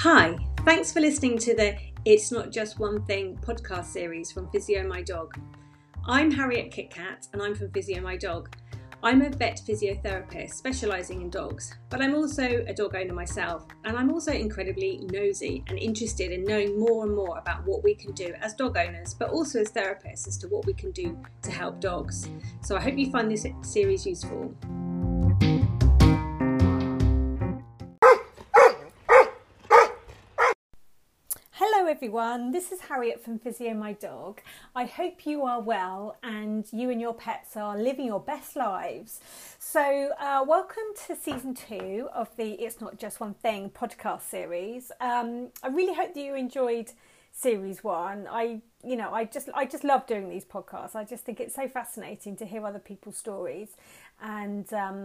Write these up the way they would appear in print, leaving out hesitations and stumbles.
Hi, thanks for listening to the It's Not Just One Thing podcast series from Physio My Dog. I'm Harriet Kitcat and I'm from Physio My Dog. I'm a vet physiotherapist specialising in dogs, but I'm also a dog owner myself, and I'm also incredibly nosy and interested in knowing more and more about what we can do as dog owners, but also as therapists as to what we can do to help dogs. So I hope you find this series useful. Hello everyone, this is Harriet from Physio My Dog. I hope you are well and you and your pets are living your best lives. So welcome to season 2 of the It's Not Just One Thing podcast series. I really hope that you enjoyed series 1. I just love doing these podcasts. I just think it's so fascinating to hear other people's stories, and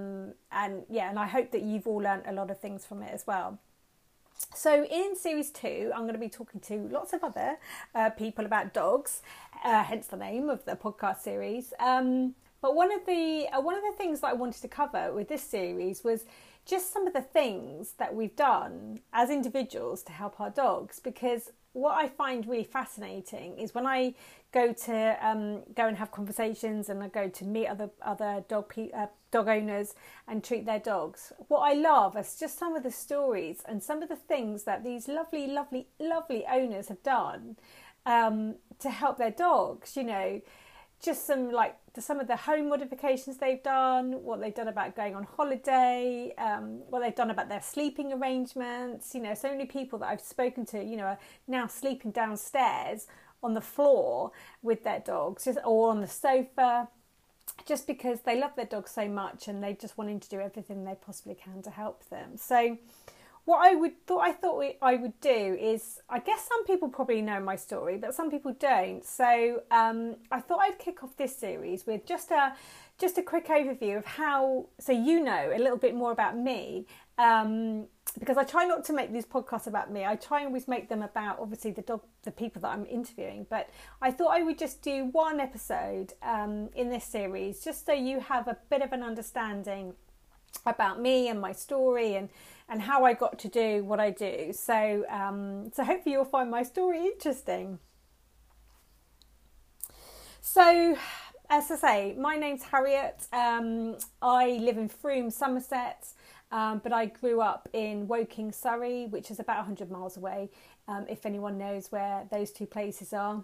I hope that you've all learnt a lot of things from it as well. So in series 2, I'm going to be talking to lots of other people about dogs, hence the name of the podcast series. But one of the things that I wanted to cover with this series was just some of the things that we've done as individuals to help our dogs. Because what I find really fascinating is when I go and have conversations and I go to meet other dog owners and treat their dogs. What I love is just some of the stories and some of the things that these lovely, lovely, lovely owners have done to help their dogs. You know, just some of the home modifications they've done, what they've done about going on holiday, what they've done about their sleeping arrangements. You know, so many people that I've spoken to, you know, are now sleeping downstairs on the floor with their dogs, or on the sofa, just because they love their dogs so much and they just wanting to do everything they possibly can to help them. So what I thought I would do is, I guess some people probably know my story, but some people don't. So I thought I'd kick off this series with just a quick overview of how, so you know a little bit more about me. Because I try not to make these podcasts about me. I try and always make them about, obviously, the people that I'm interviewing. But I thought I would just do one episode in this series, just so you have a bit of an understanding about me and my story and how I got to do what I do. So hopefully you'll find my story interesting. So, as I say, my name's Harriet. I live in Frome, Somerset. But I grew up in Woking, Surrey, which is about 100 miles away, if anyone knows where those two places are.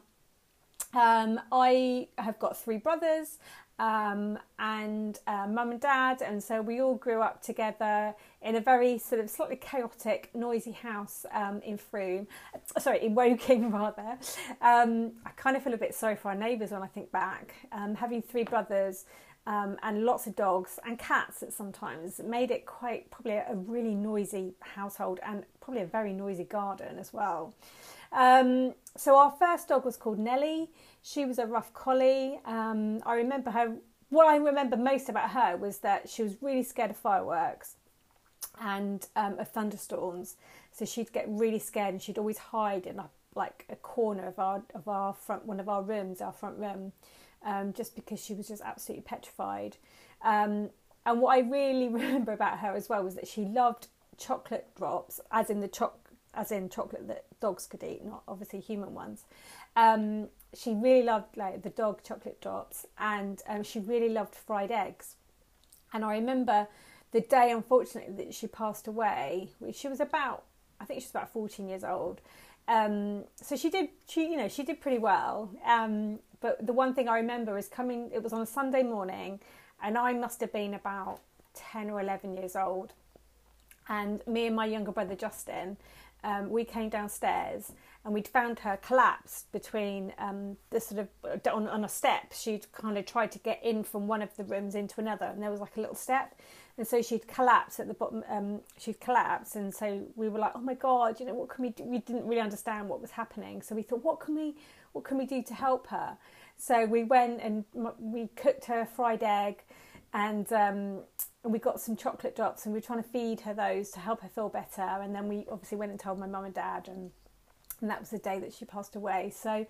I have got 3 brothers and mum and dad, and so we all grew up together in a very sort of slightly chaotic, noisy house in Woking rather. I kind of feel a bit sorry for our neighbours when I think back. Having 3 brothers and lots of dogs and cats at sometimes made it quite probably a really noisy household, and probably a very noisy garden as well. So our first dog was called Nellie. She was a rough collie. I remember her. What I remember most about her was that she was really scared of fireworks and of thunderstorms. So she'd get really scared and she'd always hide in a corner of our front, one of our rooms, our front room. Just because she was just absolutely petrified. And what I really remember about her as well was that she loved chocolate drops, as in chocolate that dogs could eat, not obviously human ones. She really loved the dog chocolate drops, and she really loved fried eggs. And I remember the day, unfortunately, that she passed away. She was about 14 years old. So she did pretty well. But the one thing I remember is it was on a Sunday morning, and I must have been about 10 or 11 years old. And me and my younger brother, Justin, we came downstairs and we'd found her collapsed between on a step. She'd kind of tried to get in from one of the rooms into another, and there was like a little step. And so she'd collapsed at the bottom. She'd collapsed, and so we were like, "Oh my God, you know, what can we do?" We didn't really understand what was happening, so we thought, "What can we do to help her?" So we went and we cooked her a fried egg, and we got some chocolate drops, and we were trying to feed her those to help her feel better. And then we obviously went and told my mum and dad, and that was the day that she passed away. So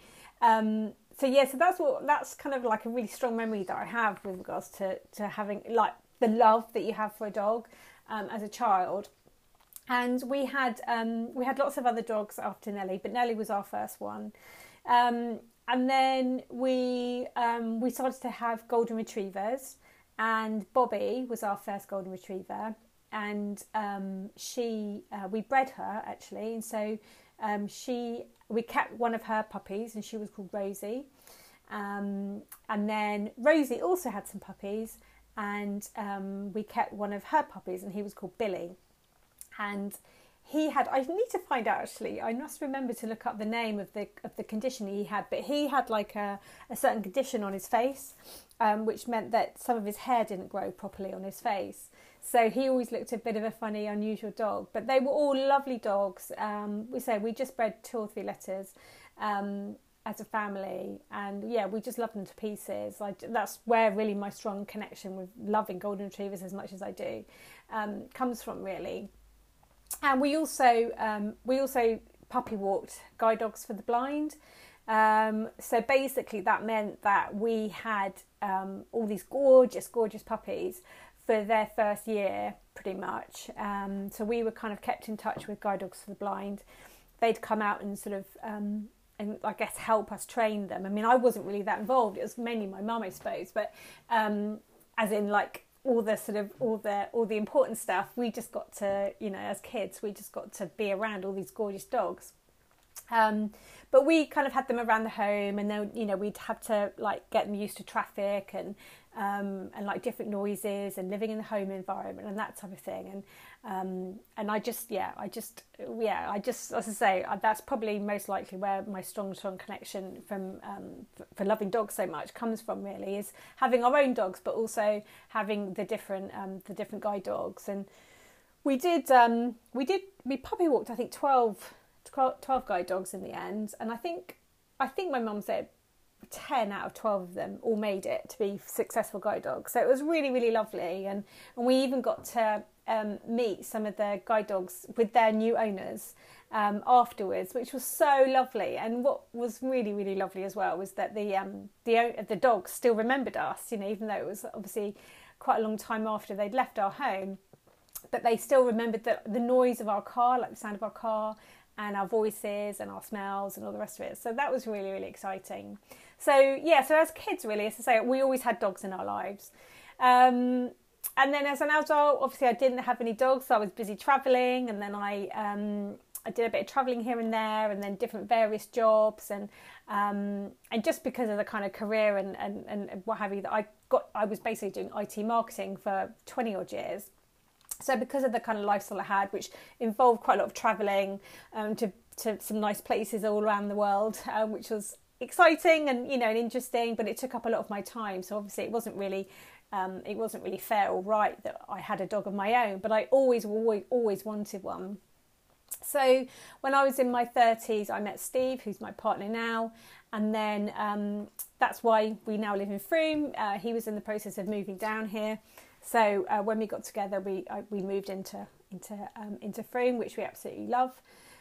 that's kind of like a really strong memory that I have with regards to having like the love that you have for a dog as a child. And we had lots of other dogs after Nellie, but Nellie was our first one. And then we started to have golden retrievers, and Bobby was our first golden retriever, and we bred her actually, and so we kept one of her puppies, and she was called Rosie. And then Rosie also had some puppies, and we kept one of her puppies, and he was called Billy. And I need to find out actually, I must remember to look up the name of the condition he had, but he had like a certain condition on his face, which meant that some of his hair didn't grow properly on his face. So he always looked a bit of a funny, unusual dog, but they were all lovely dogs. We just bred 2 or 3 litters as a family, and yeah, we just loved them to pieces. That's where really my strong connection with loving golden retrievers as much as I do comes from, really. And we also puppy walked guide dogs for the blind. So basically that meant that we had all these gorgeous puppies for their first year, pretty much. So we were kind of kept in touch with guide dogs for the blind. They'd come out and sort of, and I guess help us train them. I mean, I wasn't really that involved. It was mainly my mum, I suppose. But as in like all the important stuff, we just got to, as kids, we just got to be around all these gorgeous dogs. But we kind of had them around the home, and then we'd have to like get them used to traffic and like different noises and living in the home environment and that type of thing. And I just as I say, that's probably most likely where my strong connection from for loving dogs so much comes from, really, is having our own dogs, but also having the different guide dogs. And we puppy walked, I think 12 guide dogs in the end, and I think my mum said 10 out of 12 of them all made it to be successful guide dogs. So it was really, really lovely, and we even got to meet some of the guide dogs with their new owners afterwards, which was so lovely. And what was really, really lovely as well was that the dogs still remembered us, even though it was obviously quite a long time after they'd left our home, but they still remembered the noise of our car, like the sound of our car, and our voices and our smells and all the rest of it. So that was really, really exciting. So as kids, really, as I say, we always had dogs in our lives. And then as an adult, obviously I didn't have any dogs, so I was busy travelling, and then I did a bit of travelling here and there, and then different various jobs, and just because of the kind of career and what have you that I was basically doing IT marketing for 20 odd years. So because of the kind of lifestyle I had, which involved quite a lot of travelling to some nice places all around the world, which was exciting and and interesting, but it took up a lot of my time. So obviously it wasn't really fair or right that I had a dog of my own, but I always wanted one. So when I was in my 30s, I met Steve, who's my partner now, and then that's why we now live in Frome. He was in the process of moving down here. So when we got together, we moved into Frome, which we absolutely love,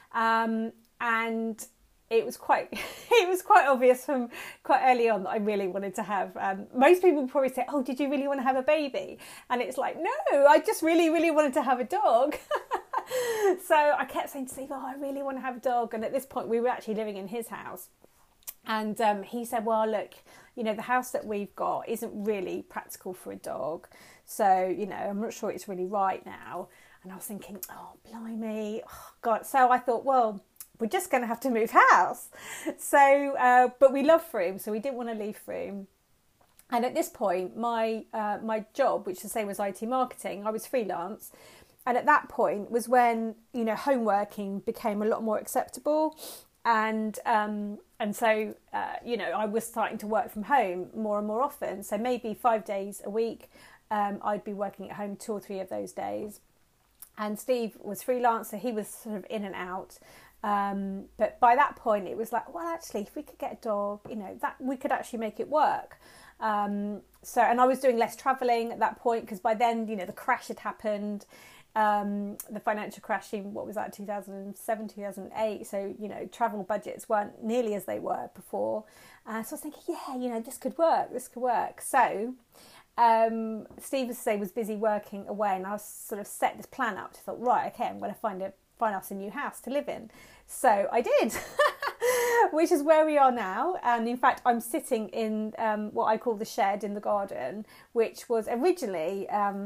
and it was quite obvious from quite early on that I really wanted to have. Most people probably say, "Oh, did you really want to have a baby?" And it's like, no, I just really, really wanted to have a dog. So I kept saying to Steve, "Oh, I really want to have a dog." And at this point, we were actually living in his house, and he said, "Well, look, the house that we've got isn't really practical for a dog. So, I'm not sure it's really right now." And I was thinking, oh, blimey, oh, God. So I thought, well, we're just going to have to move house. So, but we love Frome, so we didn't want to leave Frome. And at this point, my job, which to say was IT marketing, I was freelance. And at that point was when, home working became a lot more acceptable. And so, I was starting to work from home more and more often. So maybe 5 days a week, I'd be working at home 2 or 3 of those days. And Steve was freelance, so he was sort of in and out. But by that point, it was like, well, actually, if we could get a dog, that we could actually make it work. And I was doing less travelling at that point, because by then, the crash had happened. The financial crash in, 2007, 2008. So, travel budgets weren't nearly as they were before. So I was thinking, this could work. So Steve, as I say, was busy working away, and I was sort of set this plan up. I thought, right, okay, I'm going to find us a new house to live in. So I did, which is where we are now. And in fact, I'm sitting in what I call the shed in the garden, which was originally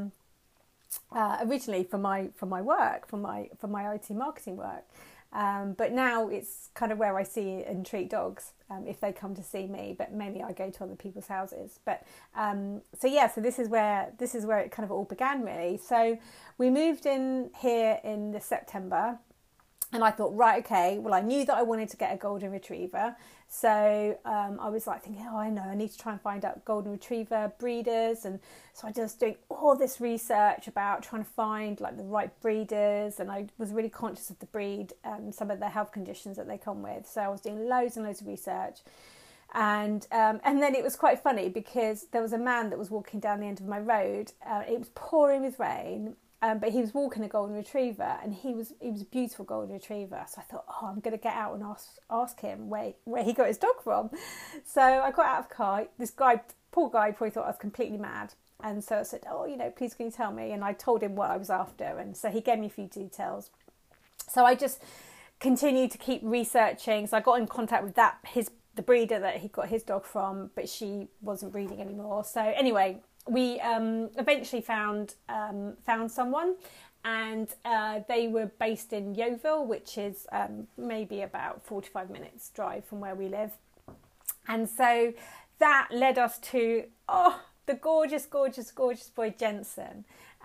for my work, for my IT marketing work. But now it's kind of where I see and treat dogs if they come to see me. But mainly I go to other people's houses. But so this is where it kind of all began, really. So we moved in here in the September. And I thought, right, okay, well, I knew that I wanted to get a golden retriever. So I was like thinking, I know, I need to try and find out golden retriever breeders. And so I was doing all this research about trying to find like the right breeders. And I was really conscious of the breed and some of the health conditions that they come with. So I was doing loads and loads of research. And then it was quite funny because there was a man that was walking down the end of my road. It was pouring with rain. But he was walking a golden retriever, and he was a beautiful golden retriever. So I thought, I'm going to get out and ask him where he got his dog from. So I got out of the car. This guy, poor guy, probably thought I was completely mad. And so I said, please can you tell me? And I told him what I was after. And so he gave me a few details. So I just continued to keep researching. So I got in contact with the breeder that he got his dog from, but she wasn't breeding anymore. So anyway, we eventually found someone, and they were based in Yeovil, which is maybe about 45 minutes drive from where we live. And so that led us to the gorgeous, gorgeous, gorgeous boy Jensen.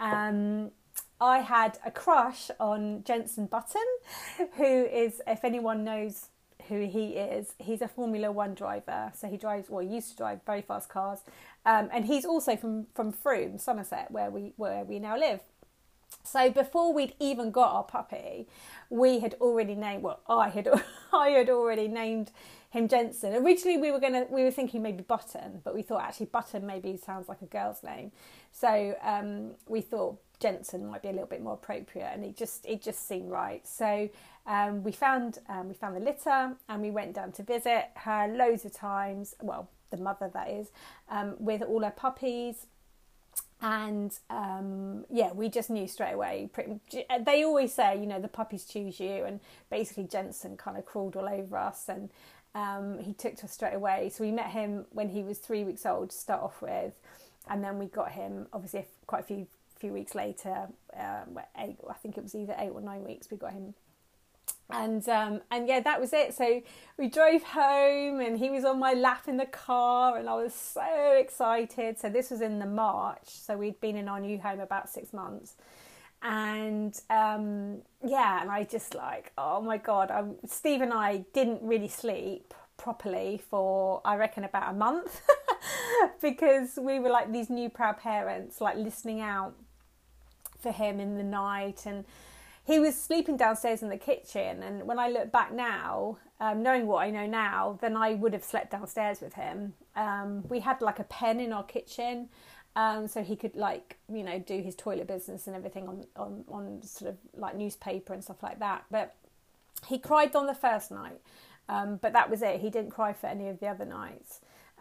I had a crush on Jensen Button, who is, if anyone knows who he is, he's a Formula One driver. So he used to drive very fast cars. And he's also from Frome, Somerset, where we now live. So before we'd even got our puppy, we had already named, I had already named him Jensen. Originally we were thinking maybe Button, but we thought actually Button maybe sounds like a girl's name. So we thought Jensen might be a little bit more appropriate, and it just seemed right. So we found the litter, and we went down to visit her loads of times. Well, the mother, that is, with all her puppies. And we just knew straight away. They always say, the puppies choose you, and basically Jensen kind of crawled all over us, and he took to us straight away. So we met him when he was 3 weeks old to start off with, and then we got him obviously quite a few weeks later. I think it was either 8 or 9 weeks we got him. And that was it. So we drove home, and he was on my lap in the car, and I was so excited. So this was in the March. So we'd been in our new home about 6 months. And and I just oh my God, Steve and I didn't really sleep properly for, I reckon, about a month because we were like these new proud parents, like listening out for him in the night. And he was sleeping downstairs in the kitchen, and when I look back now, knowing what I know now, then I would have slept downstairs with him. We had like a pen in our kitchen, so he could do his toilet business and everything on sort of like newspaper and stuff like that. But he cried on the first night, but that was it. He didn't cry for any of the other nights.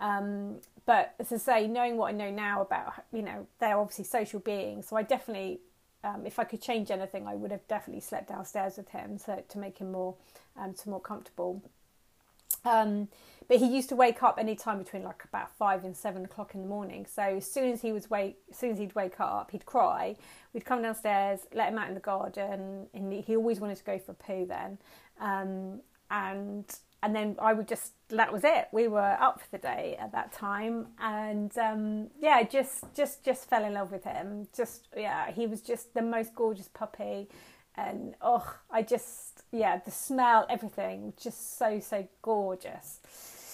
But as I say, knowing what I know now about, they're obviously social beings, so I definitely, if I could change anything, I would have definitely slept downstairs with him to make him more comfortable. But he used to wake up any time between like about 5 and 7 o'clock in the morning. So as soon as he'd wake up, he'd cry. We'd come downstairs, let him out in the garden, and he always wanted to go for a poo then. And then I would that was it. We were up for the day at that time. And just fell in love with him. He was just the most gorgeous puppy. And the smell, everything, just so we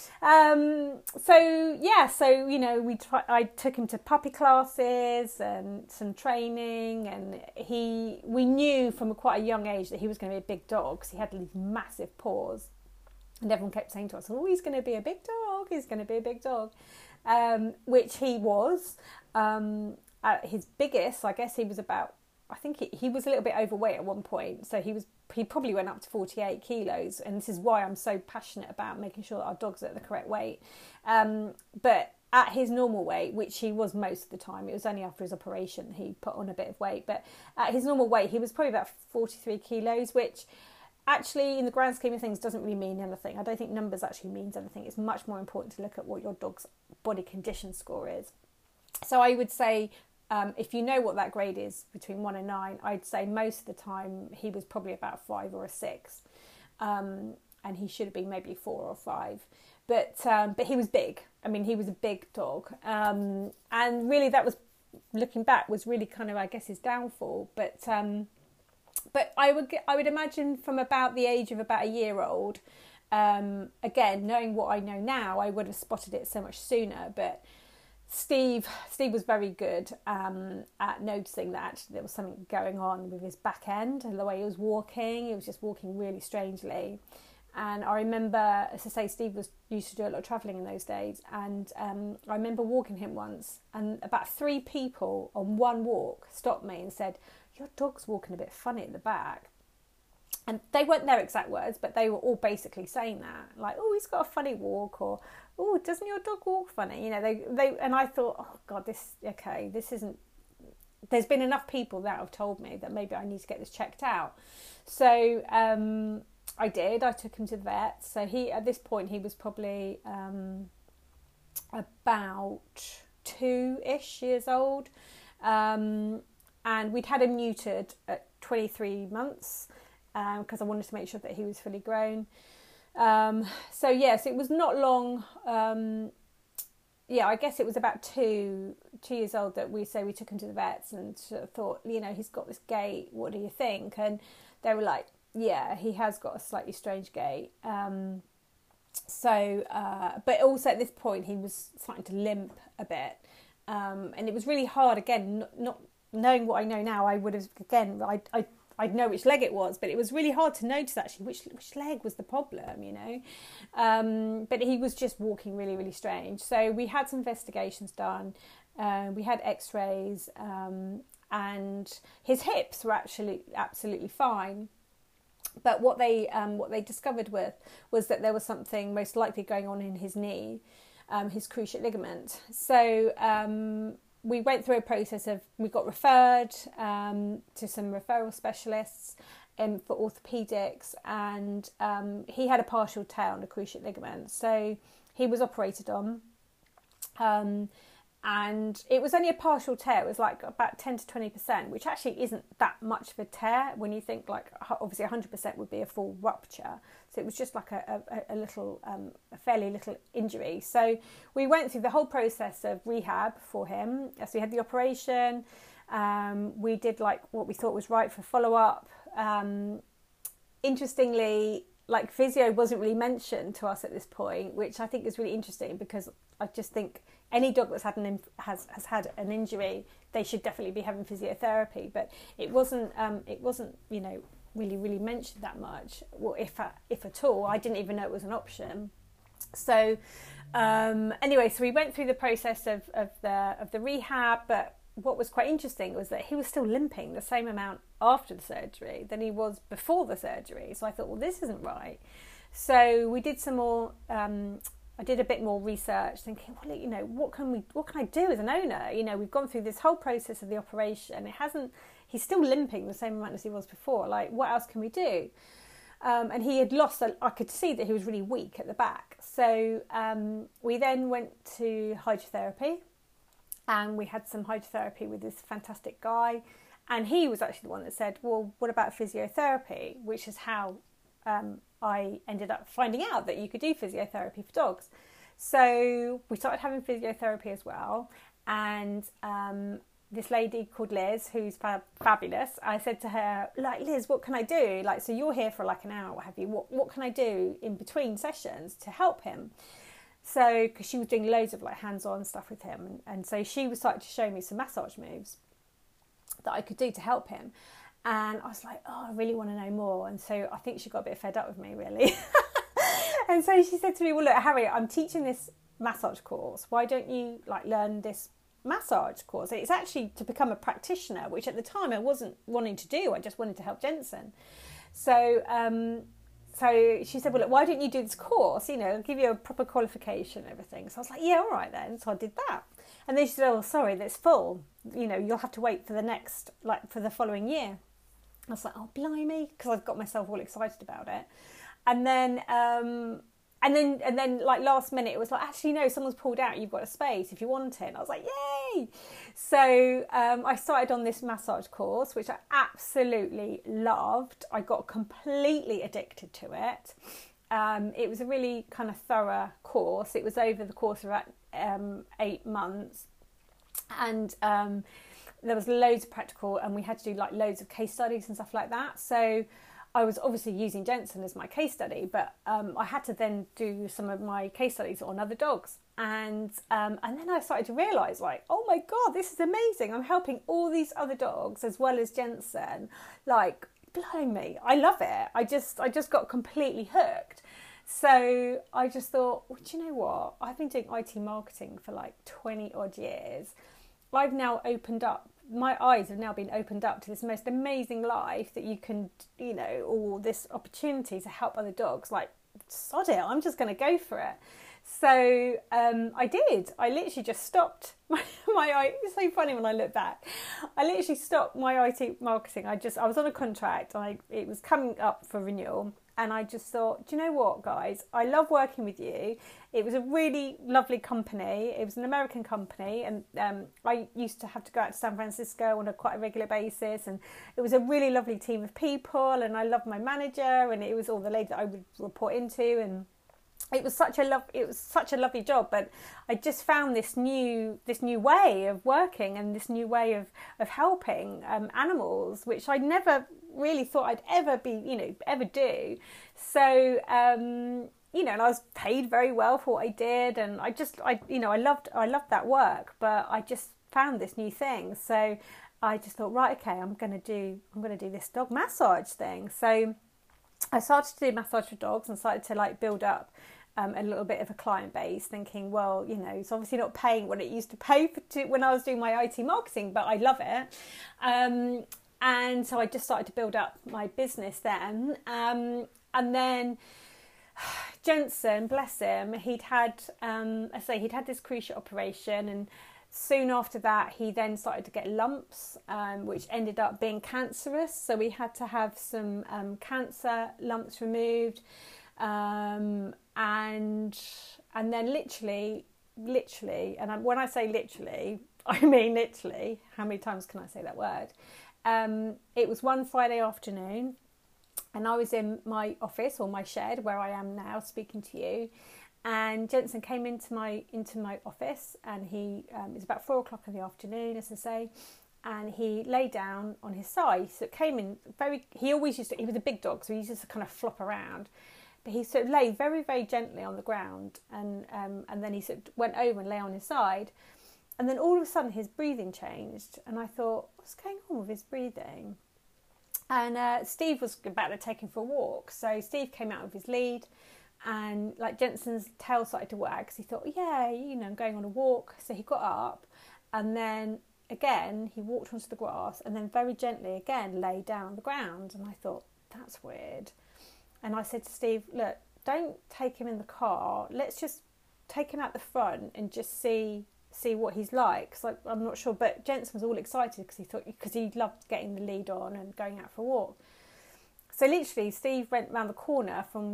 I took him to puppy classes and some training, and we knew from quite a young age that he was going to be a big dog because he had these massive paws. And everyone kept saying to us, he's going to be a big dog, he's going to be a big dog, which he was. At his biggest, I guess he was about, I think he was a little bit overweight at one point. So he probably went up to 48 kilos. And this is why I'm so passionate about making sure that our dogs are at the correct weight. But at his normal weight, which he was most of the time, it was only after his operation he put on a bit of weight, but at his normal weight he was probably about 43 kilos, which actually in the grand scheme of things doesn't really mean anything. I don't think numbers actually means anything. It's much more important to look at what your dog's body condition score is. So I would say if you know what that grade is between 1 and 9, I'd say most of the time he was probably about 5 or a 6, and he should have been maybe 4 or 5. But he was big. I mean, he was a big dog, and really that was, looking back, was really kind of, I guess, his downfall. But I would imagine from about the age of about a year old, again, knowing what I know now, I would have spotted it so much sooner. But Steve was very good at noticing that actually there was something going on with his back end and the way he was walking. He was just walking really strangely. And I remember, as I say, Steve used to do a lot of travelling in those days. And I remember walking him once, and about 3 people on one walk stopped me and said, "Your dog's walking a bit funny at the back." And they weren't their exact words, but they were all basically saying that, like, "Oh, he's got a funny walk," or "Oh, doesn't your dog walk funny?" You know, they and I thought, "Oh God, this isn't." There's been enough people that have told me that maybe I need to get this checked out. So I did. I took him to the vet. So at this point he was probably about 2-ish years old, and we'd had him neutered at 23 months. Because I wanted to make sure that he was fully grown. So yes, it was not long. I guess it was about 2 years old that we took him to the vets and sort of thought, you know, he's got this gait. What do you think? And they were like, yeah, he has got a slightly strange gait. But also at this point he was starting to limp a bit, and it was really hard. Again, not knowing what I know now, I would have I'd know which leg it was, but it was really hard to notice actually which leg was the problem, you know. But he was just walking really, really strange. So we had some investigations done. We had X-rays, and his hips were actually absolutely fine. But what they discovered was that there was something most likely going on in his knee, his cruciate ligament. So we went through a process we got referred to some referral specialists for orthopaedics, and he had a partial tear on the cruciate ligament. So he was operated on, and it was only a partial tear. It was like about 10 to 20%, which actually isn't that much of a tear when you think, like, obviously 100% would be a full rupture. So it was just like a little, a fairly little injury. So we went through the whole process of rehab for him. So we had the operation. We did like what we thought was right for follow-up. Interestingly, like, physio wasn't really mentioned to us at this point, which I think is really interesting, because I just think any dog that's has had an injury, they should definitely be having physiotherapy. But it wasn't you know, really mentioned that much, or if at all. I didn't even know it was an option. So anyway, so we went through the process of the rehab, but what was quite interesting was that he was still limping the same amount after the surgery than he was before the surgery. So I thought, well, this isn't right. So we did some more. I did a bit more research, thinking, well, you know, what can I do as an owner? You know, we've gone through this whole process of the operation. He's still limping the same amount as he was before. Like, what else can we do? And he had lost. I could see that he was really weak at the back. So we then went to hydrotherapy. And we had some hydrotherapy with this fantastic guy. And he was actually the one that said, well, what about physiotherapy? Which is how I ended up finding out that you could do physiotherapy for dogs. So we started having physiotherapy as well. And this lady called Liz, who's fabulous, I said to her, like, Liz, what can I do? Like, so you're here for like an hour, what have you? What can I do in between sessions to help him? So, because she was doing loads of like hands-on stuff with him, and so she was starting to show me some massage moves that I could do to help him, and I was like, oh, I really want to know more. And so I think she got a bit fed up with me, really. And so she said to me, well, look, Harriet, I'm teaching this massage course. Why don't you like learn this massage course? It's actually to become a practitioner, which at the time I wasn't wanting to do. I just wanted to help Jensen. So so she said, well, look, why don't you do this course? I'll give you a proper qualification and everything. So I was like, yeah, all right then. So I did that. And then she said, oh, sorry, that's full. You'll have to wait for the next, for the following year. I was like, oh, blimey, because I've got myself all excited about it. And then last minute it was like, actually no, someone's pulled out, you've got a space if you want it. And I was like, yay! So I started on this massage course, which I absolutely loved. I got completely addicted to it. It was a really kind of thorough course. It was over the course of 8 months, and there was loads of practical, and we had to do loads of case studies and stuff like that. So I was obviously using Jensen as my case study, but I had to then do some of my case studies on other dogs. And then I started to realise, oh my God, this is amazing. I'm helping all these other dogs as well as Jensen. Blimey, I love it. I just got completely hooked. So I just thought, well, do you know what? I've been doing IT marketing for 20 odd years. I've now opened up, my eyes have now been opened up to this most amazing life that you can, all this opportunity to help other dogs. Sod it, I'm just going to go for it. So I did. I literally just stopped my it's so funny when I look back. I literally stopped my IT marketing. I was on a contract. It was coming up for renewal. And I just thought, do you know what, guys? I love working with you. It was a really lovely company. It was an American company. And I used to have to go out to San Francisco on quite a regular basis. And it was a really lovely team of people. And I loved my manager. And it was all the lady that I would report into. And it was such a lovely job. But I just found this new way of working and this new way of helping animals, which I never really thought I'd ever do. So and I was paid very well for what I did, and I loved that work, but I just found this new thing. So I just thought, right, okay, I'm gonna do this dog massage thing. So I started to do massage for dogs and started to build up a little bit of a client base, thinking, well, it's obviously not paying what it used to pay when I was doing my IT marketing, but I love it. And so I just started to build up my business then. And then Jensen, bless him, he'd had this cruciate operation, and soon after that he then started to get lumps, which ended up being cancerous. So we had to have some cancer lumps removed. And then literally, and when I say literally, I mean literally, how many times can I say that word? It was one Friday afternoon, and I was in my office or my shed where I am now speaking to you, and Jensen came into my office, and he it was about 4:00 in the afternoon, as I say, and he lay down on his side. So it came in he was a big dog, so he used to kind of flop around, but he sort of lay very, very gently on the ground, and then he sort of went over and lay on his side. And then all of a sudden his breathing changed, and I thought, what's going on with his breathing? And Steve was about to take him for a walk. So Steve came out with his lead, and Jensen's tail started to wag, because he thought, yeah, I'm going on a walk. So he got up, and then again he walked onto the grass, and then very gently again lay down on the ground. And I thought, that's weird. And I said to Steve, look, don't take him in the car. Let's just take him out the front and just see what he's like. So I'm not sure, but Jensen was all excited because he loved getting the lead on and going out for a walk. So literally, Steve went round the corner from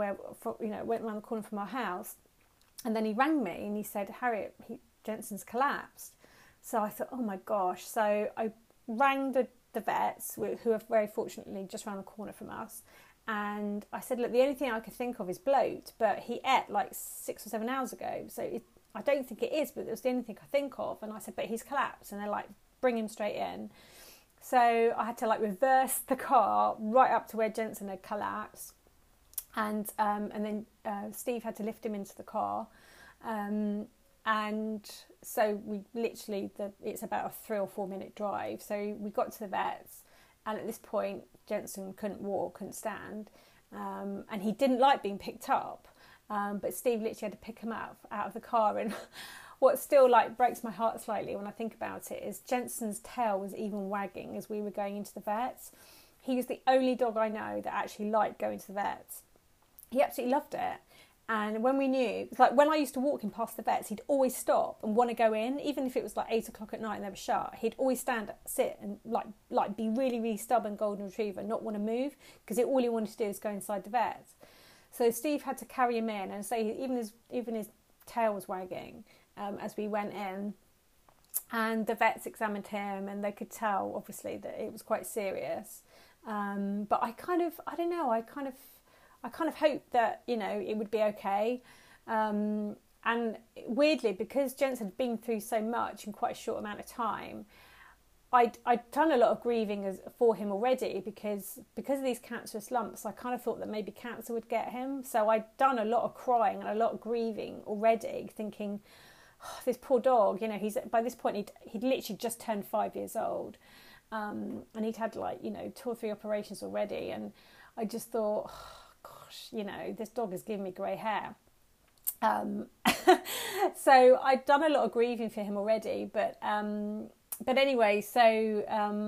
our house, and then he rang me and he said, Harriet, Jensen's collapsed. So I thought, oh my gosh. So I rang the vets, who are very fortunately just round the corner from us, and I said, look, the only thing I could think of is bloat, but he ate 6 or 7 hours ago, so I don't think it is, but it was the only thing I think of. And I said, but he's collapsed. And they're like, bring him straight in. So I had to reverse the car right up to where Jensen had collapsed. And then Steve had to lift him into the car. And so we literally, it's about a 3 or 4 minute drive. So we got to the vets. And at this point, Jensen couldn't walk, couldn't stand. And he didn't like being picked up. But Steve literally had to pick him up out of the car, and what still breaks my heart slightly when I think about it is Jensen's tail was even wagging as we were going into the vets. He was the only dog I know that actually liked going to the vets. he absolutely loved it. And when we knew, it's like when I used to walk him past the vets, he'd always stop and want to go in, even if it was like 8 o'clock at night and they were shut. He'd always sit and like be really, really stubborn golden retriever, not want to move, because all he wanted to do is go inside the vet. So Steve had to carry him in, and say even his tail was wagging as we went in. And the vets examined him, and they could tell obviously that it was quite serious. But I kind of hoped that, you know, it would be okay. And weirdly, because Jensen had been through so much in quite a short amount of time, I'd done a lot of grieving for him already because of these cancerous lumps. I kind of thought that maybe cancer would get him. So I'd done a lot of crying and a lot of grieving already, thinking, oh, this poor dog, you know, by this point he'd literally just turned 5 years old. And he'd had 2 or 3 operations already. And I just thought, oh, gosh, you know, this dog has given me grey hair. So I'd done a lot of grieving for him already, but anyway, so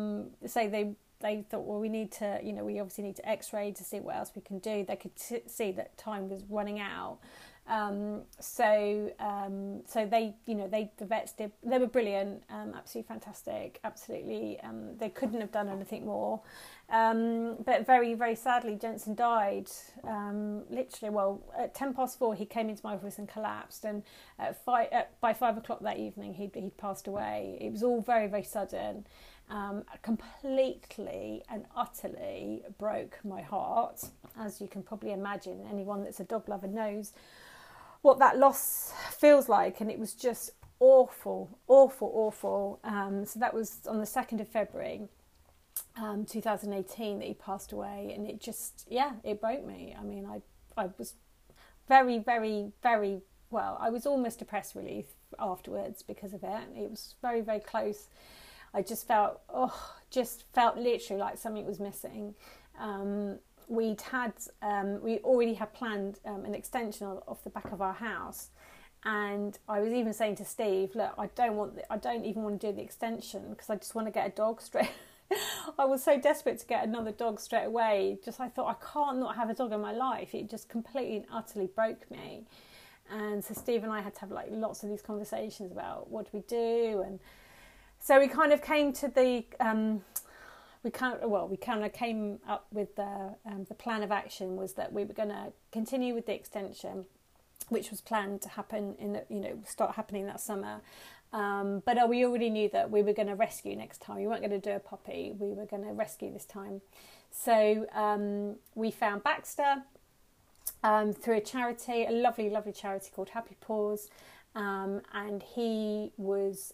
they thought, well, we need to, you know, we obviously need to X-ray to see what else we can do. They could see that time was running out. So they, you know, the vets they were brilliant, absolutely fantastic, absolutely. They couldn't have done anything more. But very, very sadly, Jensen died. Literally, well, at 4:10 he came into my office and collapsed, and by 5 o'clock that evening he'd passed away. It was all very, very sudden. Completely and utterly broke my heart, as you can probably imagine. Anyone that's a dog lover knows what that loss feels like, and it was just awful. So that was on the 2nd of February 2018 that he passed away, and it just, it broke me. I mean, I was very, very, very, well, I was almost depressed really afterwards because of it. It was very, very close. I just felt literally like something was missing. We already had planned an extension off the back of our house, and I was even saying to Steve, look, I don't even want to do the extension because I just want to get a dog straight. I was so desperate to get another dog straight away. I thought, I can't not have a dog in my life. It just completely and utterly broke me. And so Steve and I had to have lots of these conversations about what do we do, and so we kind of came to the. We kind of came up with the plan of action was that we were going to continue with the extension, which was planned to happen start happening that summer. But we already knew that we were going to rescue next time. We weren't going to do a puppy. We were going to rescue this time. So we found Baxter through a charity, a lovely, lovely charity called Happy Paws, and he was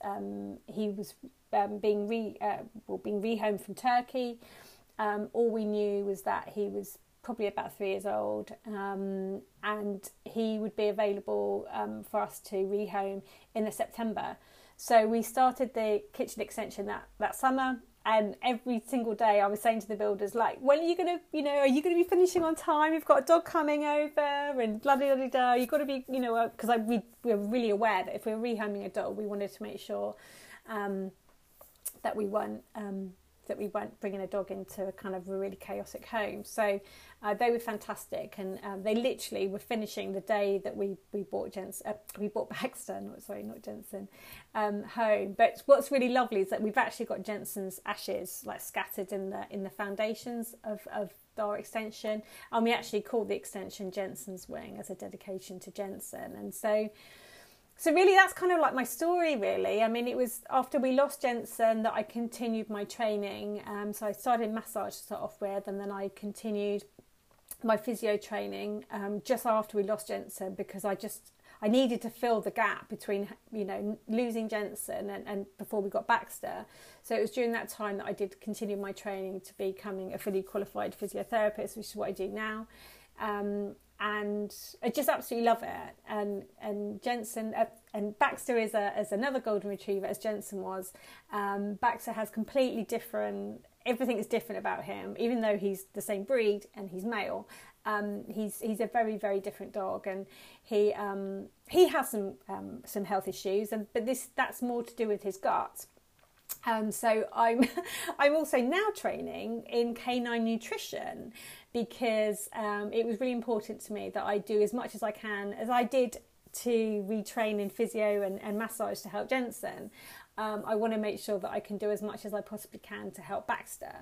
being rehomed from Turkey. All we knew was that he was probably about 3 years old, and he would be available for us to rehome in the September. So we started the kitchen extension that summer, and every single day I was saying to the builders, like, when are you going to, are you going to be finishing on time? We've got a dog coming over, and blah, blah, blah, blah. You've got to be, because we were really aware that if we were rehoming a dog, we wanted to make sure that we weren't bringing a dog into a kind of a really chaotic home. So they were fantastic, and they literally were finishing the day that we bought Baxter, not Jensen, home. But what's really lovely is that we've actually got Jensen's ashes scattered in the foundations of our extension, and we actually called the extension Jensen's Wing as a dedication to Jensen. And so really that's kind of like my story, really. I mean, it was after we lost Jensen that I continued my training. So I started massage to start off with, and then I continued my physio training just after we lost Jensen, because I needed to fill the gap between, losing Jensen and before we got Baxter. So it was during that time that I did continue my training to becoming a fully qualified physiotherapist, which is what I do now. And I just absolutely love it. And Jensen and Baxter is another golden retriever, as Jensen was. Baxter has completely different. Everything is different about him, even though he's the same breed and he's male. He's a very, very different dog, and he has some health issues, but that's more to do with his gut. So I'm also now training in canine nutrition because it was really important to me that I do as much as I can, as I did to retrain in physio and massage to help Jensen. I want to make sure that I can do as much as I possibly can to help Baxter.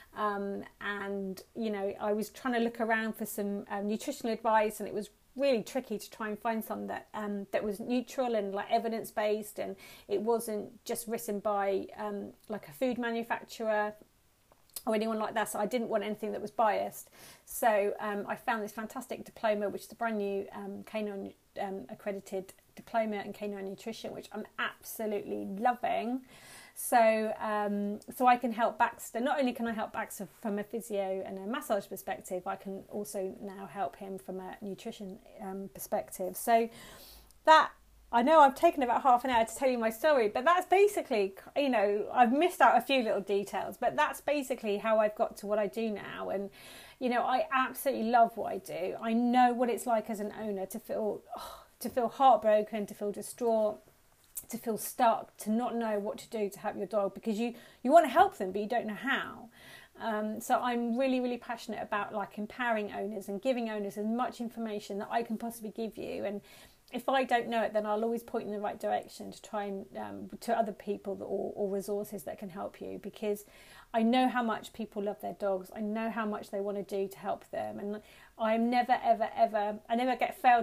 And, you know, I was trying to look around for some nutritional advice, and it was really tricky to try and find some that was neutral and like evidence-based, and it wasn't just written by like a food manufacturer or anyone like that. So I didn't want anything that was biased. So I found this fantastic diploma, which is a brand new canine accredited diploma in canine nutrition, which I'm absolutely loving. So so I can help Baxter. Not only can I help Baxter from a physio and a massage perspective, I can also now help him from a nutrition perspective. So that, I know I've taken about half an hour to tell you my story, but that's basically, you know, I've missed out a few little details, but that's basically how I've got to what I do now. And, you know, I absolutely love what I do. I know what it's like as an owner to feel heartbroken, to feel distraught, to feel stuck, to not know what to do to help your dog, because you want to help them, but you don't know how. So I'm really, really passionate about like empowering owners and giving owners as much information that I can possibly give you. And if I don't know it, then I'll always point in the right direction to try and to other people or resources that can help you, because I know how much people love their dogs. I know how much they want to do to help them, and I'm never, ever, ever, I never fail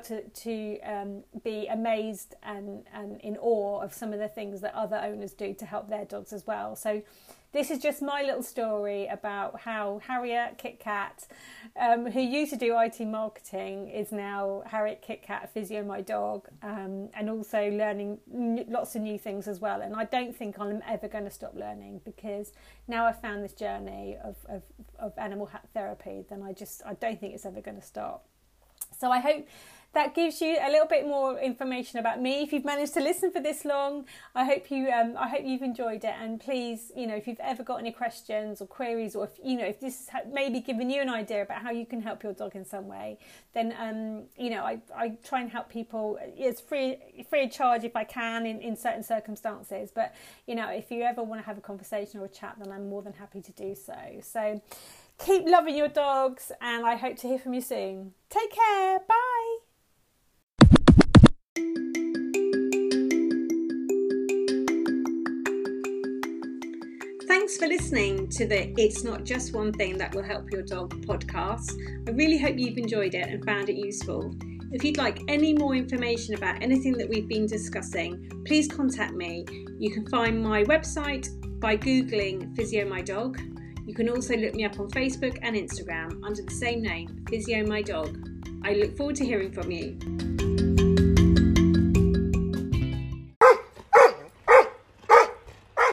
to be amazed and in awe of some of the things that other owners do to help their dogs as well. So this is just my little story about how Harriet Kit Kat, who used to do IT marketing, is now Harriet Kit Kat, Physio My Dog, and also learning lots of new things as well. And I don't think I'm ever going to stop learning, because now I've found this journey of animal therapy, then I don't think it's ever going to stop. So I hope that gives you a little bit more information about me. If you've managed to listen for this long, I hope you've enjoyed it. And please, you know, if you've ever got any questions or queries, or if this has maybe given you an idea about how you can help your dog in some way, then you know, I try and help people. It's free of charge if I can in certain circumstances. But you know, if you ever want to have a conversation or a chat, then I'm more than happy to do so. So keep loving your dogs, and I hope to hear from you soon. Take care. Bye. Thanks for listening to the It's Not Just One Thing That Will Help Your Dog podcast. I really hope you've enjoyed it and found it useful. If you'd like any more information about anything that we've been discussing, please contact me. You can find my website by Googling Physio My Dog. You can also look me up on Facebook and Instagram under the same name, Physio My Dog. I look forward to hearing from you.